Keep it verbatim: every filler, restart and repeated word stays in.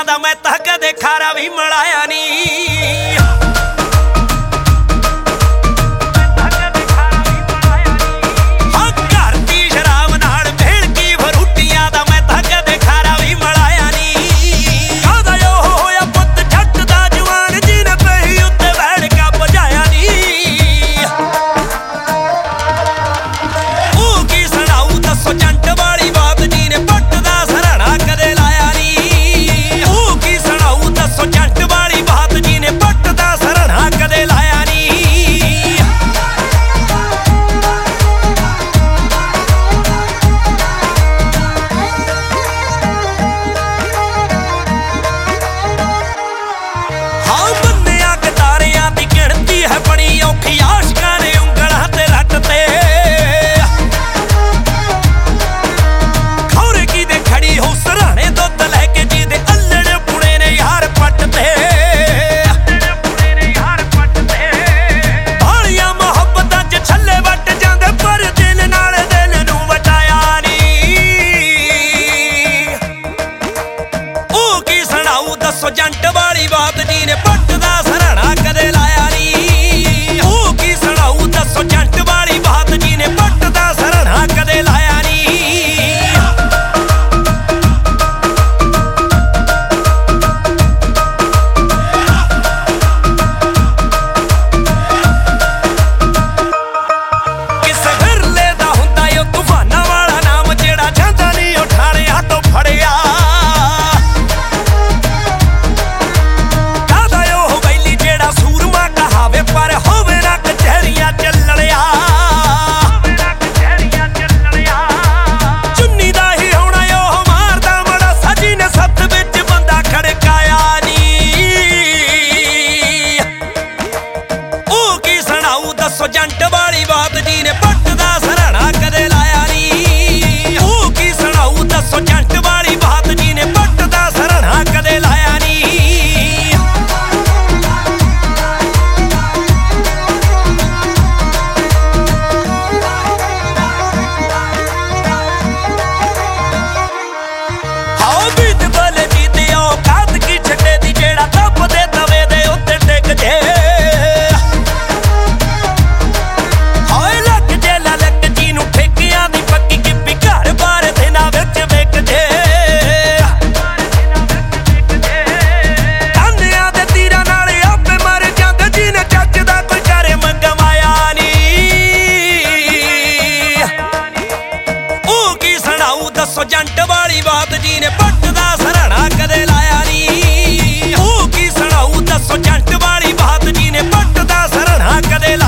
ਰੋਟੀਆਂ ਦਾ ਮੈਂ ਤਾਂ ਕਦੇ ਖਾਰਾ ਵੀ ਮਲਾਇਆ ਨਹੀਂ। ਦੱਸੋ ਜੰਟ ਵਾਲੀ ਬਾਤ ਜੀ ਨੇ ਪੱਟ ਦਾ ਸਰਾਣਾ ਕਦੇ ਲਾਇਆ ਨੀ। ਉਹ ਕੀ ਸੁਣਾਊ ਦੱਸੋ ਜੰਟ ਵਾਲੀ ਬਾਤ ਜੀ ਨੇ ਪੱਟ ਦਾ ਸਰਾਣਾ ਕਦੇ ਲਾਇਆ ਨੀ। ਕਿਸੇ ਫਿਰਲੇ ਦਾ ਹੁੰਦਾ ਓ ਤੂਫਾਨਾਂ ਵਾਲਾ ਨਾਮ ਜਿਹੜਾ ਜਾਂਦਾ ਨੀ ਉਠਾਣਿਆ ਤੋਂ ਫੜਿਆ। ਦੱਸੋ ਜੰਟ ਵਾਲੀ ਬਾਤ ਜੀ ਨੇ ਪੱਟ ਦਾ ਸਰਾਣਾ ਕਦੇ ਲਾਇਆ ਨੀ। ਉਹ ਕੀ ਸੁਣਾਊ ਦੱਸੋ ਜੰਟ ਵਾਲੀ ਬਾਤ ਜੀ ਨੇ ਪੱਟ ਦਾ ਸਰਾਣਾ ਕਦੇ ਲਾਇਆ ਨੀ। ਹਾਓ ਬੀਤ ਬਲੇ ਜੀਤੇ ਔਕਾਤ ਕੀ ਛੱਡੇ ਦੀ ਜਿਹੜਾ ਦੱਬ ਦੇ ਤਵੇ ਦੇ ਉੱਤੇ ਟਿਕ ਜੇ। ਦੱਸੋ ਜੰਟ ਵਾਲੀ ਬਾਤ ਜੀ ਨੇ ਪੱਟ ਦਾ ਸਰਾਣਾ ਕਦੇ ਲਾਇਆ ਨੀ। ਉਹ ਕੀ ਸੁਣਾਊ ਦੱਸੋ ਜੰਟ ਵਾਲੀ ਬਾਤ ਜੀ ਨੇ ਪੱਟ ਦਾ ਸਰਾਣਾ ਕਦੇ